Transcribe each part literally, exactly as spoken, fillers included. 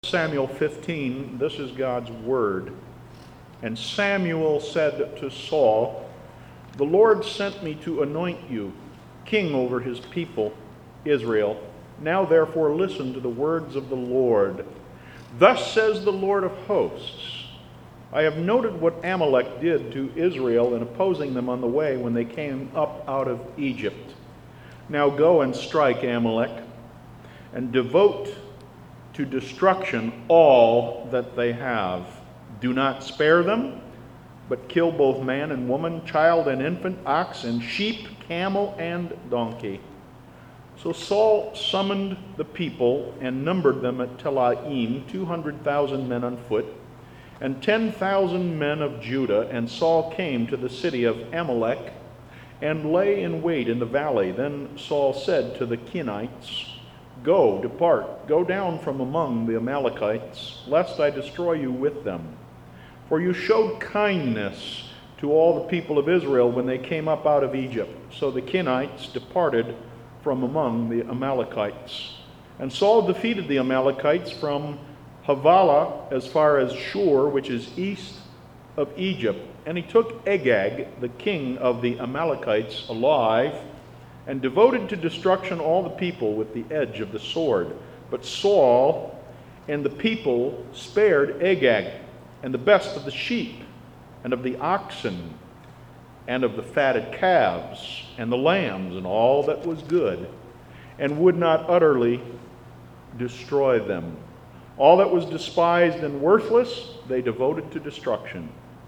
Samuel fifteen, this is God's word. And Samuel said to Saul, "The Lord sent me to anoint you king over his people, Israel. Now therefore listen to the words of the Lord. Thus says the Lord of hosts, I have noted what Amalek did to Israel in opposing them on the way when they came up out of Egypt. Now go and strike Amalek and devote to destruction all that they have. Do not spare them, but kill both man and woman, child and infant, ox and sheep, camel and donkey." So Saul summoned the people and numbered them at Telaim, two hundred thousand men on foot, and ten thousand men of Judah. And Saul came to the city of Amalek and lay in wait in the valley. Then Saul said to the Kenites, "Go, depart, go down from among the Amalekites, lest I destroy you with them. For you showed kindness to all the people of Israel when they came up out of Egypt." So the Kenites departed from among the Amalekites. And Saul defeated the Amalekites from Havilah as far as Shur, which is east of Egypt. And he took Agag, the king of the Amalekites, alive, and devoted to destruction all the people with the edge of the sword. But Saul and the people spared Agag, and the best of the sheep, and of the oxen, and of the fatted calves, and the lambs, and all that was good, and would not utterly destroy them. All that was despised and worthless they devoted to destruction.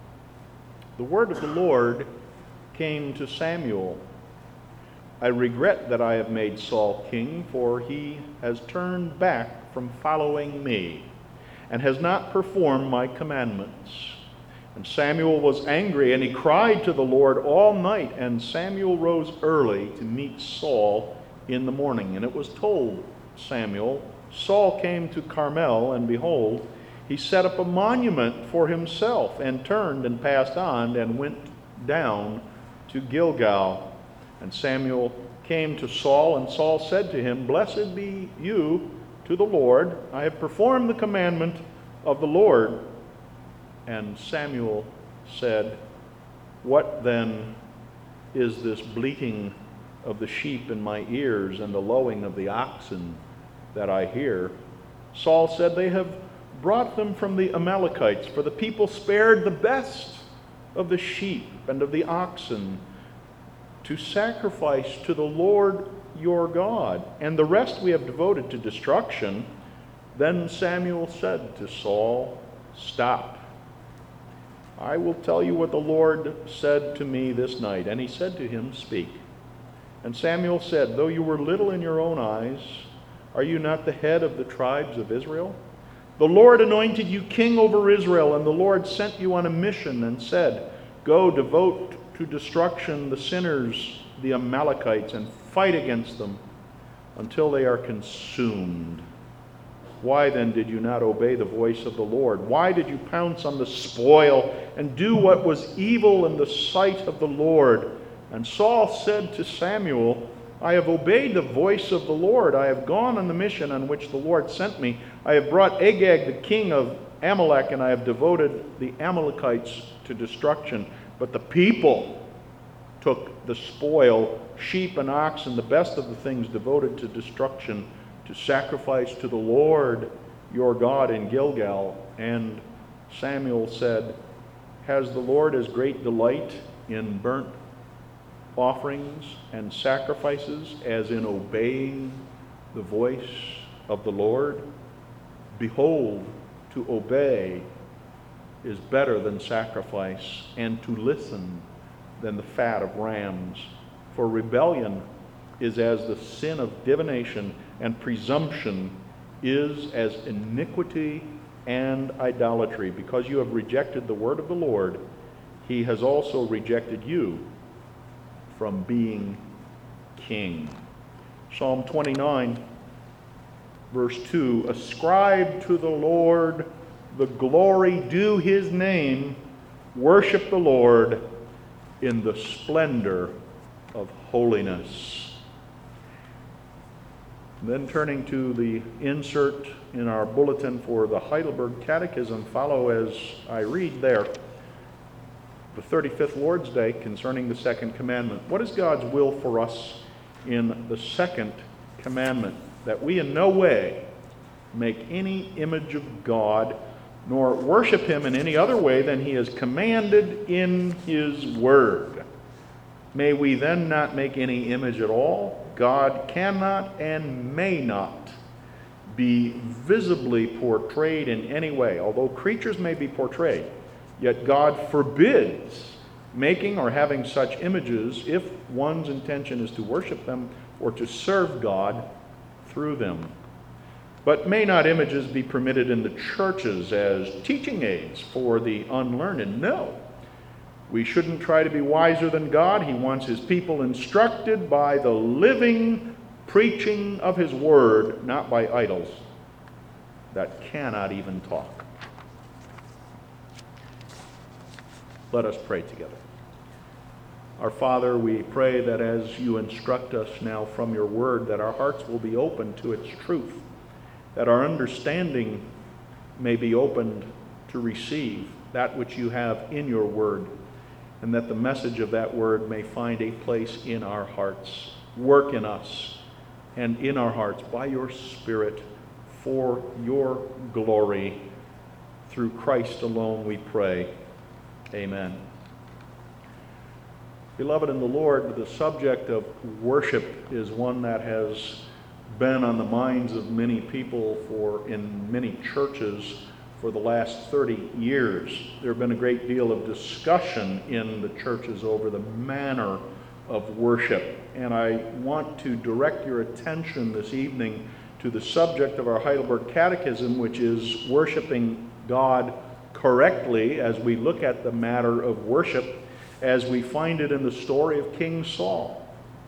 The word of the Lord came to Samuel. "I regret that I have made Saul king, for he has turned back from following me, and has not performed my commandments." And Samuel was angry, and he cried to the Lord all night. And Samuel rose early to meet Saul in the morning. And it was told Samuel, Saul came to Carmel, and behold, he set up a monument for himself, and turned and passed on, and went down to Gilgal. And Samuel came to Saul, and Saul said to him, "Blessed be you to the Lord. I have performed the commandment of the Lord." And Samuel said, "What then is this bleating of the sheep in my ears, and the lowing of the oxen that I hear?" Saul said, "They have brought them from the Amalekites, for the people spared the best of the sheep and of the oxen to sacrifice to the Lord your God, and the rest we have devoted to destruction." Then Samuel said to Saul, "Stop. I will tell you what the Lord said to me this night." And he said to him, "Speak." And Samuel said, "Though you were little in your own eyes, are you not the head of the tribes of Israel? The Lord anointed you king over Israel, and the Lord sent you on a mission and said, 'Go, devote to destruction the sinners, the Amalekites, and fight against them until they are consumed.' Why then did you not obey the voice of the Lord? Why did you pounce on the spoil and do what was evil in the sight of the Lord?" And Saul said to Samuel, "I have obeyed the voice of the Lord. I have gone on the mission on which the Lord sent me. I have brought Agag, the king of Amalek, and I have devoted the Amalekites to destruction. But the people took the spoil, sheep and oxen, the best of the things devoted to destruction, to sacrifice to the Lord your God in Gilgal." And Samuel said, "Has the Lord as great delight in burnt offerings and sacrifices as in obeying the voice of the Lord? Behold, to obey is better than sacrifice, and to listen than the fat of rams. For rebellion is as the sin of divination, and presumption is as iniquity and idolatry. Because you have rejected the word of the Lord, he has also rejected you from being king." Psalm twenty-nine, verse two, "Ascribe to the Lord the glory due his name. Worship the Lord in the splendor of holiness." Then turning to the insert in our bulletin for the Heidelberg Catechism, follow as I read there. The thirty-fifth Lord's Day concerning the second commandment. What is God's will for us in the second commandment? That we in no way make any image of God, nor worship him in any other way than he has commanded in his word. May we then not make any image at all. God cannot and may not be visibly portrayed in any way. Although creatures may be portrayed, yet God forbids making or having such images if one's intention is to worship them or to serve God through them. But may not images be permitted in the churches as teaching aids for the unlearned? No. We shouldn't try to be wiser than God. He wants his people instructed by the living preaching of his word, not by idols that cannot even talk. Let us pray together. Our Father, we pray that as you instruct us now from your word, that our hearts will be open to its truth, that our understanding may be opened to receive that which you have in your word, and that the message of that word may find a place in our hearts. Work in us and in our hearts by your Spirit for your glory. Through Christ alone we pray. Amen. Beloved in the Lord, the subject of worship is one that has been on the minds of many people for in many churches for the last thirty years. There have been a great deal of discussion in the churches over the manner of worship. And I want to direct your attention this evening to the subject of our Heidelberg Catechism, which is worshiping God correctly, as we look at the matter of worship as we find it in the story of King Saul.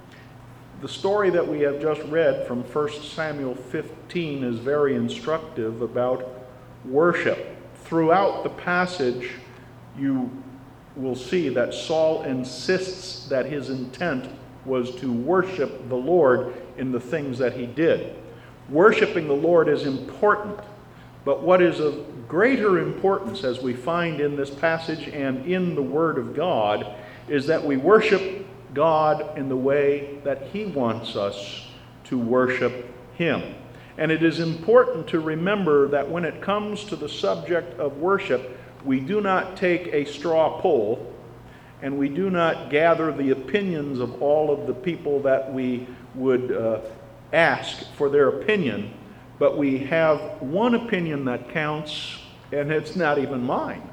The story that we have just read from First Samuel fifteen is very instructive about worship. Throughout the passage, you will see that Saul insists that his intent was to worship the Lord in the things that he did. Worshiping the Lord is important, but what is of greater importance, as we find in this passage and in the Word of God, is that we worship God in the way that he wants us to worship him. And it is important to remember that when it comes to the subject of worship, we do not take a straw poll, and we do not gather the opinions of all of the people that we would uh, ask for their opinion, but we have one opinion that counts, and it's not even mine.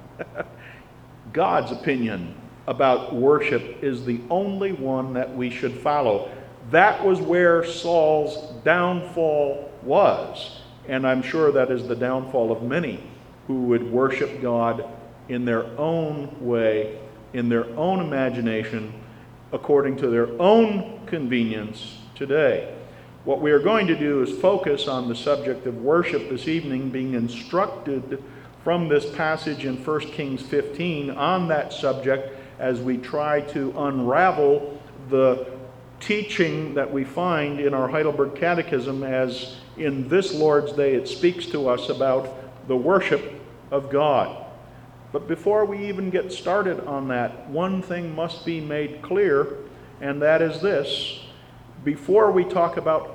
God's opinion about worship is the only one that we should follow. That was where Saul's downfall was, and I'm sure that is the downfall of many who would worship God in their own way, in their own imagination, according to their own convenience today. What we are going to do is focus on the subject of worship this evening, being instructed from this passage in First Kings fifteen on that subject as we try to unravel the teaching that we find in our Heidelberg Catechism, as in this Lord's Day it speaks to us about the worship of God. But before we even get started on that, one thing must be made clear, and that is this. Before we talk about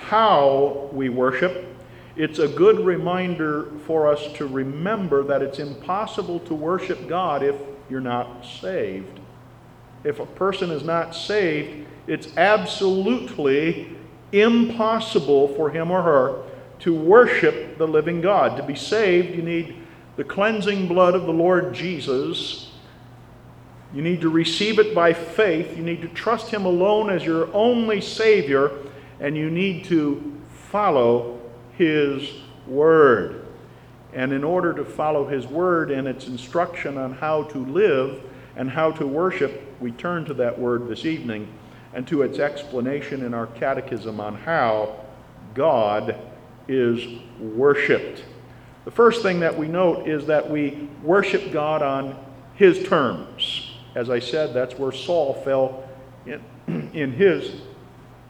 how we worship, it's a good reminder for us to remember that it's impossible to worship God if you're not saved. If a person is not saved, it's absolutely impossible for him or her to worship the living God. To be saved, you need the cleansing blood of the Lord Jesus. You need to receive it by faith. You need to trust him alone as your only Savior, and you need to follow his word. And in order to follow his word and its instruction on how to live and how to worship, we turn to that word this evening and to its explanation in our catechism on how God is worshiped. The first thing that we note is that we worship God on his terms. As I said, that's where Saul fell in, in his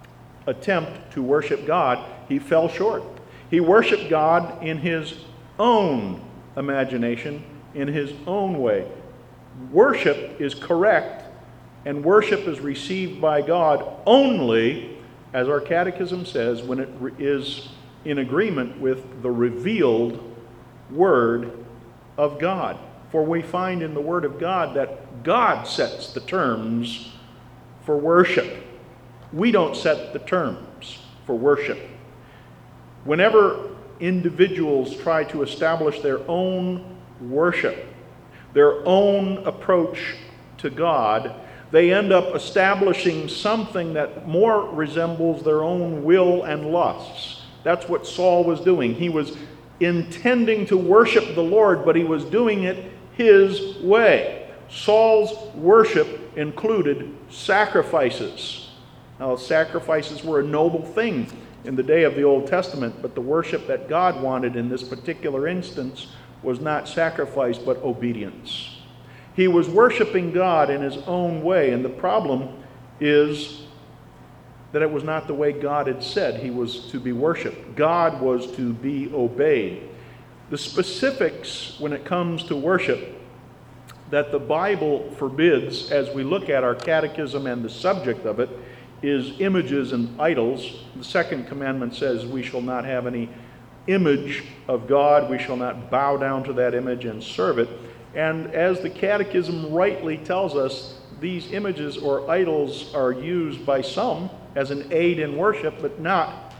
attempt to worship God, he fell short. He worshiped God in his own imagination, in his own way. Worship is correct, and worship is received by God only, as our catechism says, when it is in agreement with the revealed Word of God. For we find in the Word of God that God sets the terms for worship. We don't set the terms for worship. Whenever individuals try to establish their own worship, their own approach to God, they end up establishing something that more resembles their own will and lusts. That's what Saul was doing. He was intending to worship the Lord, but he was doing it his way. Saul's worship included sacrifices. Now, sacrifices were a noble thing in the day of the Old Testament, but the worship that God wanted in this particular instance was not sacrifice, but obedience. He was worshiping God in his own way, and the problem is that it was not the way God had said he was to be worshiped. God was to be obeyed. The specifics when it comes to worship that the Bible forbids, as we look at our catechism and the subject of it, is images and idols. The second commandment says we shall not have any image of God. We shall not bow down to that image and serve it. And as the catechism rightly tells us, these images or idols are used by some as an aid in worship, but not,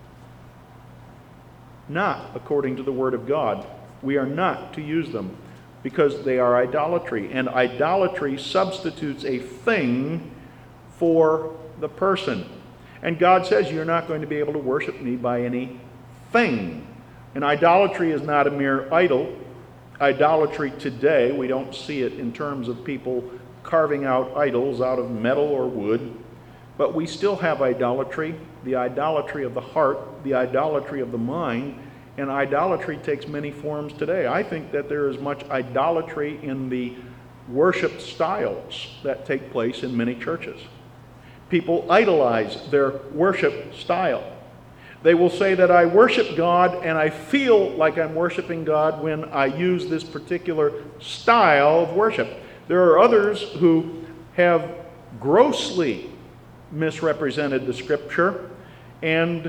not according to the Word of God. We are not to use them because they are idolatry. And idolatry substitutes a thing for the person. And God says you're not going to be able to worship me by any thing. And idolatry is not a mere idol. Idolatry today, we don't see it in terms of people carving out idols out of metal or wood, but we still have idolatry, the idolatry of the heart, the idolatry of the mind, and idolatry takes many forms today. I think that there is much idolatry in the worship styles that take place in many churches. People idolize their worship style. They will say that I worship God and I feel like I'm worshiping God when I use this particular style of worship. There are others who have grossly misrepresented the Scripture, and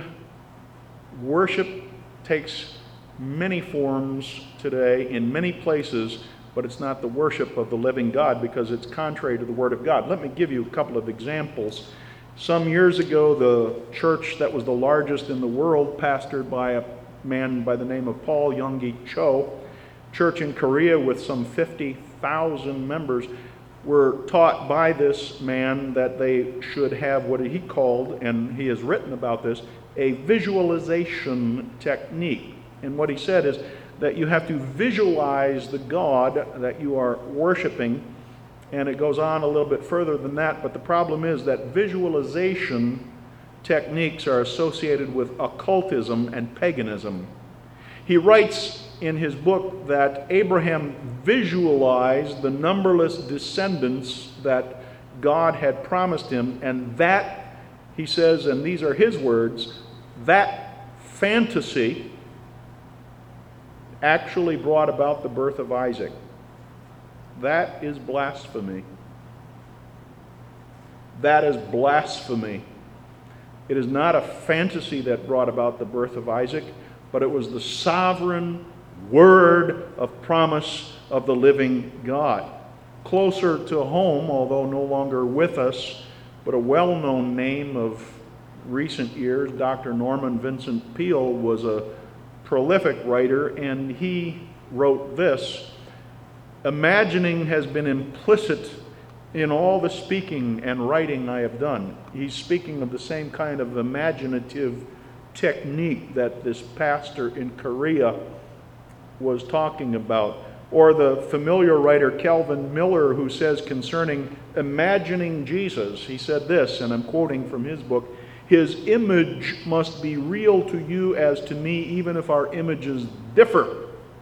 worship takes many forms today in many places, but it's not the worship of the living God because it's contrary to the Word of God. Let me give you a couple of examples. Some years ago, the church that was the largest in the world, pastored by a man by the name of Paul Yonggi Cho, church in Korea with some fifty thousand members, were taught by this man that they should have what he called, and he has written about this, a visualization technique. And what he said is that you have to visualize the God that you are worshiping. And it goes on a little bit further than that, but the problem is that visualization techniques are associated with occultism and paganism. He writes in his book that Abraham visualized the numberless descendants that God had promised him, and that, he says, and these are his words, that fantasy actually brought about the birth of Isaac. That is blasphemy. That is blasphemy. It is not a fantasy that brought about the birth of Isaac, but it was the sovereign word of promise of the living God. Closer to home, although no longer with us, but a well-known name of recent years, Doctor Norman Vincent Peale was a prolific writer, and he wrote this: imagining has been implicit in all the speaking and writing I have done. He's speaking of the same kind of imaginative technique that this pastor in Korea was talking about. Or the familiar writer Calvin Miller, who says concerning imagining Jesus, he said this, and I'm quoting from his book, "His image must be real to you as to me, even if our images differ."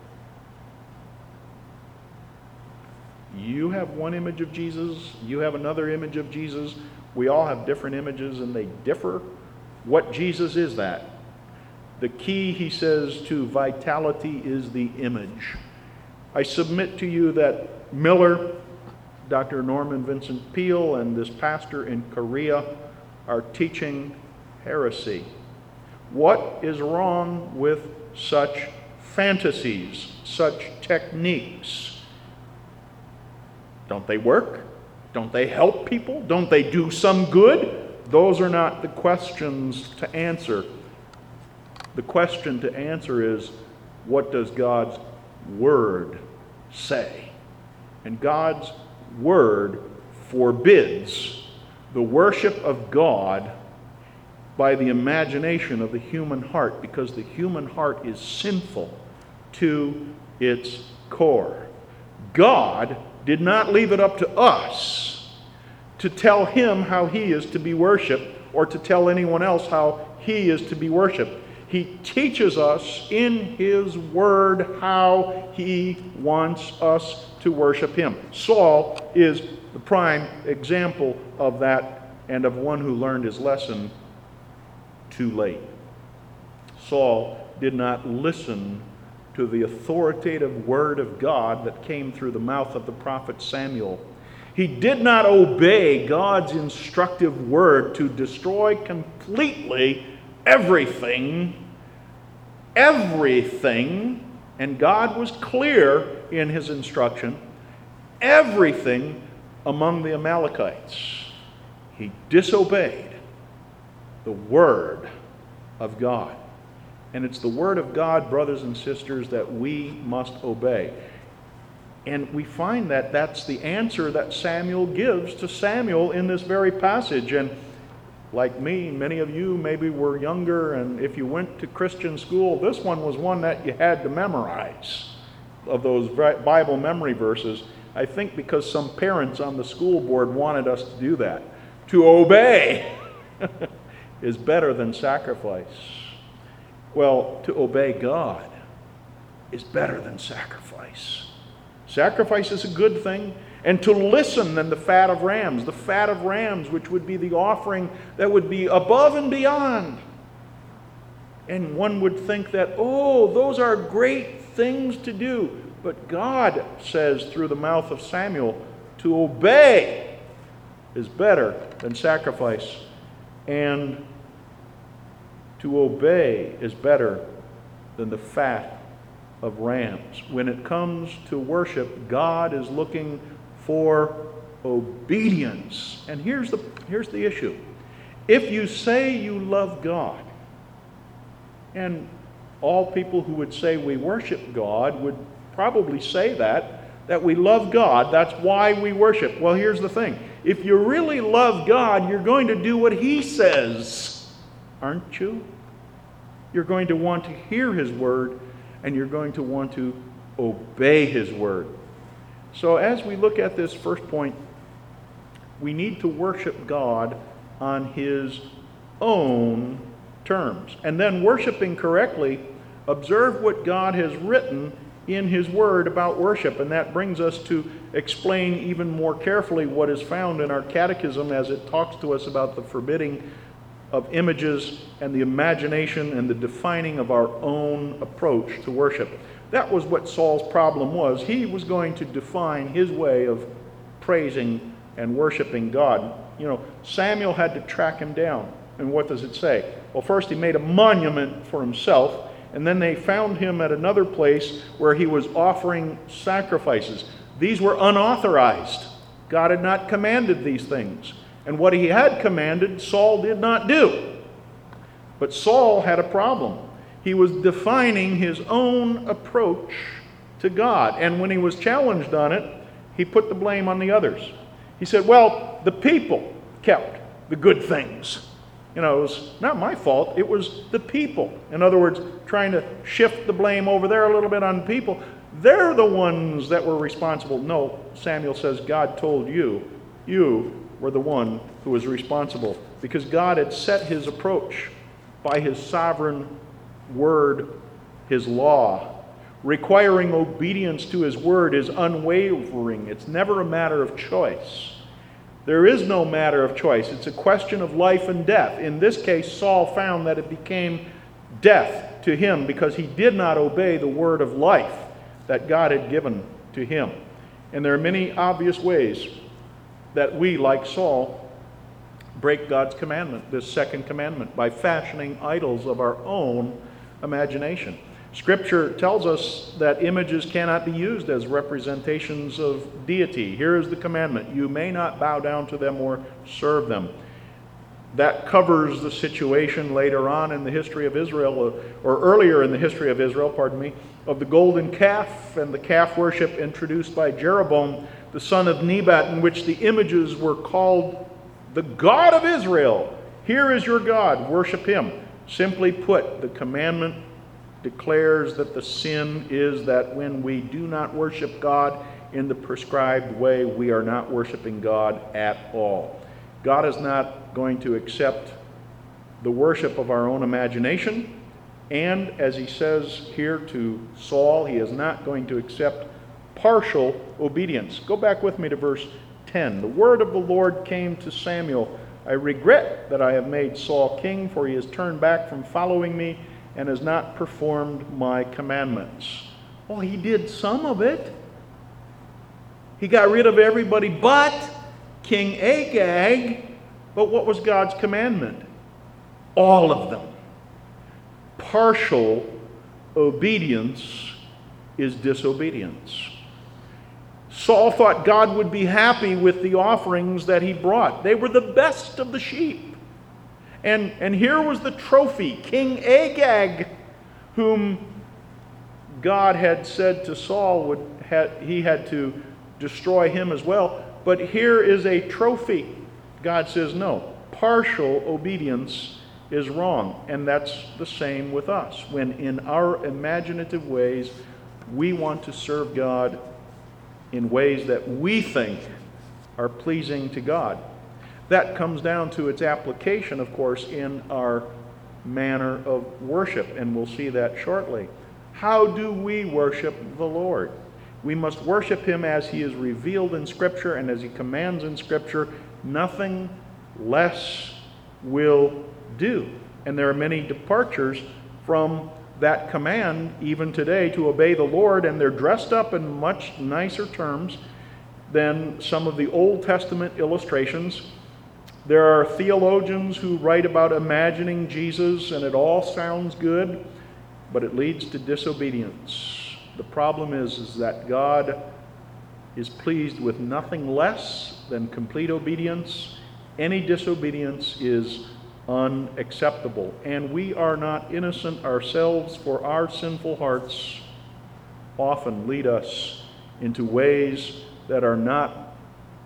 You have one image of Jesus, you have another image of Jesus, we all have different images and they differ. What Jesus is that? The key, he says, to vitality is the image. I submit to you that Miller, Doctor Norman Vincent Peale, and this pastor in Korea are teaching heresy. What is wrong with such fantasies, such techniques? Don't they work? Don't they help people? Don't they do some good? Those are not the questions to answer. The question to answer is, what does God's Word say? And God's Word forbids the worship of God by the imagination of the human heart, because the human heart is sinful to its core. God did not leave it up to us to tell him how he is to be worshiped, or to tell anyone else how he is to be worshiped. He teaches us in his word how he wants us to worship him. Saul is the prime example of that, and of one who learned his lesson too late. Saul did not listen to the authoritative word of God that came through the mouth of the prophet Samuel. He did not obey God's instructive word to destroy completely everything, everything, and God was clear in his instruction, everything among the Amalekites. He disobeyed the word of God. And it's the word of God, brothers and sisters, that we must obey. And we find that that's the answer that Samuel gives to Samuel in this very passage. And like me, many of you maybe were younger, and if you went to Christian school, this one was one that you had to memorize, of those Bible memory verses. I think because some parents on the school board wanted us to do that. To obey is better than sacrifice. Well, to obey God is better than sacrifice. Sacrifice is a good thing, and to listen than the fat of rams. The fat of rams, which would be the offering that would be above and beyond. And one would think that, oh, those are great things to do. But God says through the mouth of Samuel, to obey is better than sacrifice. And to obey is better than the fat of rams. When it comes to worship, God is looking for obedience. And here's the, here's the issue. If you say you love God, and all people who would say we worship God would probably say that, that we love God, that's why we worship. Well, here's the thing. If you really love God, you're going to do what he says, aren't you? You're going to want to hear his word, and you're going to want to obey his word. So as we look at this first point, we need to worship God on his own terms. And then worshiping correctly, observe what God has written in his word about worship. And that brings us to explain even more carefully what is found in our catechism as it talks to us about the forbidding of images and the imagination and the defining of our own approach to worship. That was what Saul's problem was. He was going to define his way of praising and worshiping God. You know, Samuel had to track him down. And what does it say? Well, first he made a monument for himself, and then they found him at another place where he was offering sacrifices. These were unauthorized. God had not commanded these things. And what he had commanded, Saul did not do. But Saul had a problem. He was defining his own approach to God. And when he was challenged on it, he put the blame on the others. He said, well, the people kept the good things. You know, it was not my fault. It was the people. In other words, trying to shift the blame over there a little bit on people. They're the ones that were responsible. No, Samuel says, God told you. You were the one who was responsible, because God had set his approach by his sovereign word, his law. Requiring obedience to his word is unwavering. It's never a matter of choice. There is no matter of choice. It's a question of life and death. In this case, Saul found that it became death to him because he did not obey the word of life that God had given to him. And there are many obvious ways that we, like Saul, break God's commandment, this second commandment, by fashioning idols of our own imagination. Scripture tells us that images cannot be used as representations of deity. Here is the commandment: you may not bow down to them or serve them. That covers the situation later on in the history of Israel, or earlier in the history of Israel, pardon me, of the golden calf and the calf worship introduced by Jeroboam, the son of Nebat, in which the images were called the God of Israel. Here is your God, worship him. Simply put, the commandment declares that the sin is that when we do not worship God in the prescribed way, we are not worshiping God at all. God is not going to accept the worship of our own imagination, and as he says here to Saul, he is not going to accept partial obedience. Go back with me to verse ten. The word of the Lord came to Samuel: I regret that I have made Saul king, for he has turned back from following me and has not performed my commandments. Well, he did some of it. He got rid of everybody but King Agag. But what was God's commandment? All of them. Partial obedience is disobedience. Saul thought God would be happy with the offerings that he brought. They were the best of the sheep. And, and here was the trophy, King Agag, whom God had said to Saul would had, he had to destroy him as well. But here is a trophy. God says, no, partial obedience is wrong. And that's the same with us. When in our imaginative ways, we want to serve God in ways that we think are pleasing to God. That comes down to its application, of course, in our manner of worship, and we'll see that shortly. How do we worship the Lord? We must worship him as he is revealed in Scripture and as he commands in Scripture. Nothing less will do. And there are many departures from that command even today to obey the Lord, and they're dressed up in much nicer terms than some of the Old Testament illustrations. There are theologians who write about imagining Jesus, and it all sounds good, but it leads to disobedience. The problem is, is that God is pleased with nothing less than complete obedience. Any disobedience is unacceptable. And we are not innocent ourselves, for our sinful hearts often lead us into ways that are not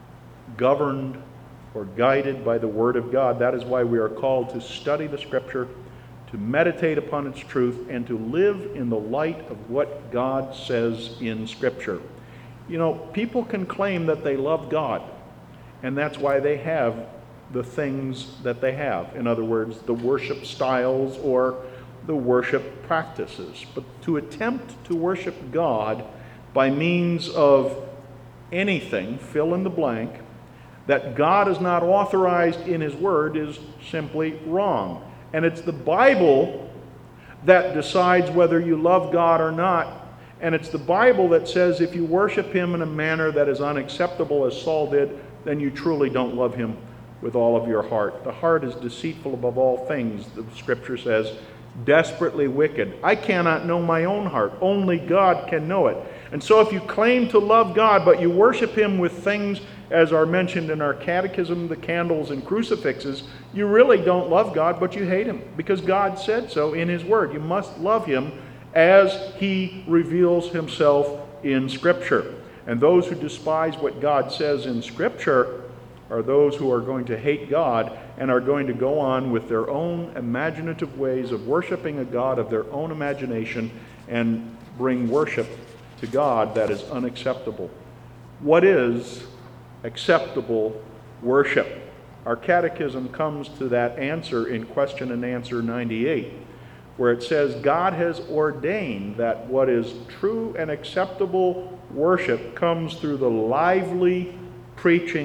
governed or guided by the Word of God. That is why we are called to study the Scripture, to meditate upon its truth, and to live in the light of what God says in Scripture. You know, people can claim that they love God, and that's why they have the things that they have. In other words, the worship styles or the worship practices. But to attempt to worship God by means of anything, fill in the blank, that God is not authorized in his word is simply wrong. And it's the Bible that decides whether you love God or not. And it's the Bible that says if you worship him in a manner that is unacceptable, as Saul did, then you truly don't love him with all of your heart. The heart is deceitful above all things, the Scripture says, desperately wicked. I cannot know my own heart. Only God can know it. And so if you claim to love God, but you worship him with things, as are mentioned in our catechism, the candles and crucifixes, you really don't love God, but you hate him, because God said so in his word. You must love him as he reveals himself in Scripture. And those who despise what God says in Scripture are those who are going to hate God and are going to go on with their own imaginative ways of worshiping a God of their own imagination and bring worship to God that is unacceptable. What is acceptable worship? Our catechism comes to that answer in question and answer ninety-eight, where it says, God has ordained that what is true and acceptable worship comes through the lively preaching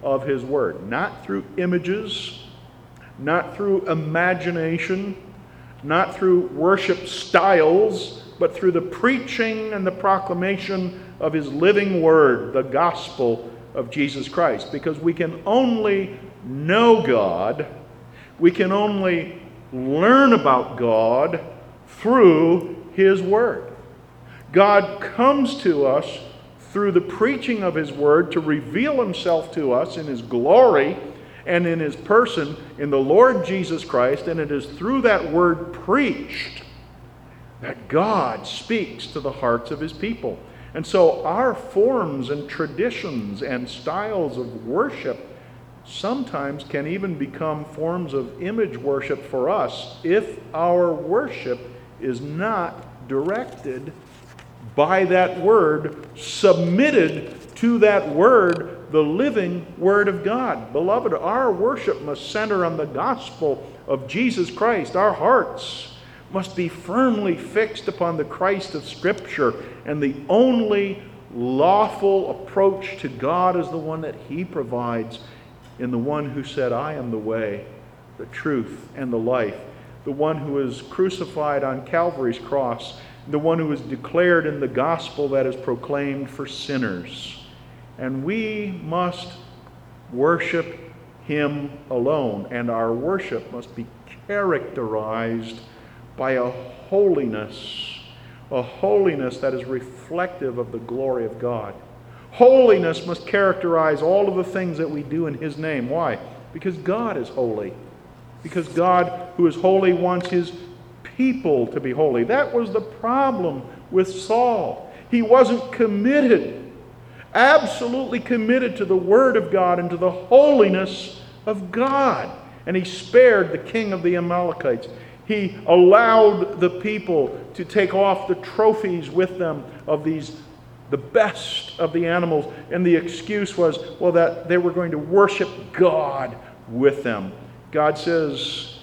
of his word. Not through images, not through imagination, not through worship styles, but through the preaching and the proclamation of his living word, the gospel of Jesus Christ. Because we can only know God, we can only learn about God through his word. God comes to us through the preaching of his word to reveal himself to us in his glory and in his person in the Lord Jesus Christ, and it is through that word preached that God speaks to the hearts of his people. And so our forms and traditions and styles of worship sometimes can even become forms of image worship for us if our worship is not directed by that word, submitted to that word, the living word of God. Beloved, our worship must center on the gospel of Jesus Christ. Our hearts must be firmly fixed upon the Christ of Scripture, and the only lawful approach to God is the one that he provides in the one who said, I am the way, the truth, and the life, the one who is crucified on Calvary's cross, the one who is declared in the gospel that is proclaimed for sinners. And we must worship him alone, and our worship must be characterized by a holiness, a holiness that is reflective of the glory of God. Holiness must characterize all of the things that we do in his name. Why? Because God is holy. Because God, who is holy, wants his people to be holy. That was the problem with Saul. He wasn't committed, absolutely committed to the Word of God and to the holiness of God. And he spared the king of the Amalekites. He allowed the people to take off the trophies with them of these, the best of the animals. And the excuse was, well, that they were going to worship God with them. God says,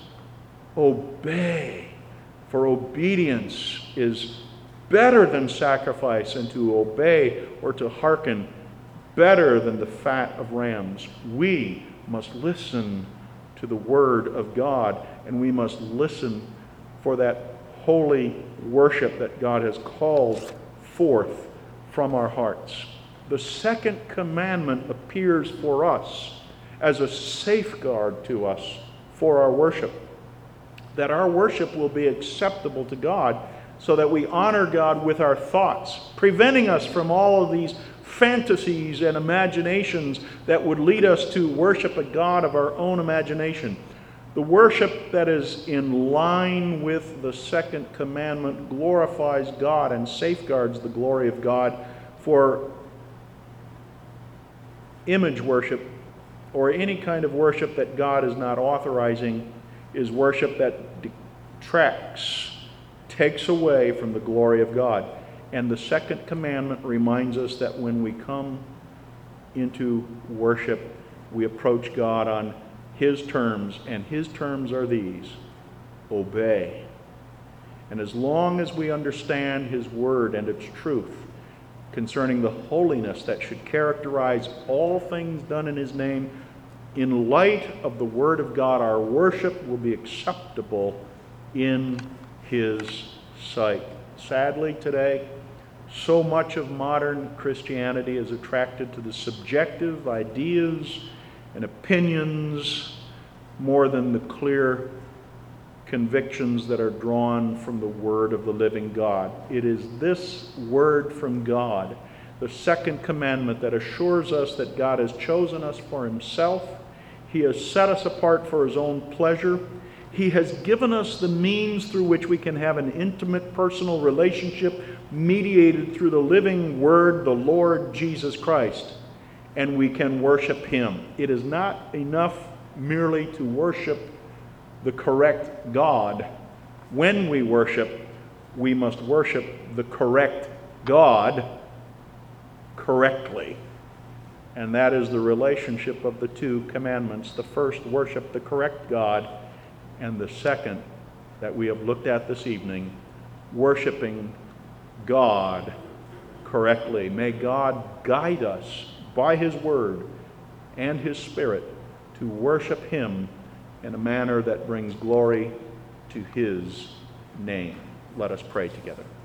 obey, for obedience is better than sacrifice, and to obey or to hearken better than the fat of rams. We must listen to the word of God, and we must listen for that holy worship that God has called forth from our hearts. The second commandment appears for us as a safeguard to us for our worship, that our worship will be acceptable to God, so that we honor God with our thoughts, preventing us from all of these fantasies and imaginations that would lead us to worship a God of our own imagination. The worship that is in line with the second commandment glorifies God and safeguards the glory of God. For image worship, or any kind of worship that God is not authorizing, is worship that detracts, takes away from the glory of God. And the second commandment reminds us that when we come into worship, we approach God on his terms, and his terms are these: obey. And as long as we understand his word and its truth concerning the holiness that should characterize all things done in his name, in light of the word of God, our worship will be acceptable in his sight. Sadly, today, so much of modern Christianity is attracted to the subjective ideas and opinions more than the clear convictions that are drawn from the word of the living God. It is this word from God, the second commandment, that assures us that God has chosen us for himself. He has set us apart for his own pleasure. He has given us the means through which we can have an intimate personal relationship mediated through the living word, the Lord Jesus Christ, and we can worship him. It is not enough merely to worship the correct God. When we worship, we must worship the correct God correctly. And that is the relationship of the two commandments. The first, worship the correct God, and the second, that we have looked at this evening, worshiping God correctly. May God guide us by his word and his Spirit to worship him in a manner that brings glory to his name. Let us pray together.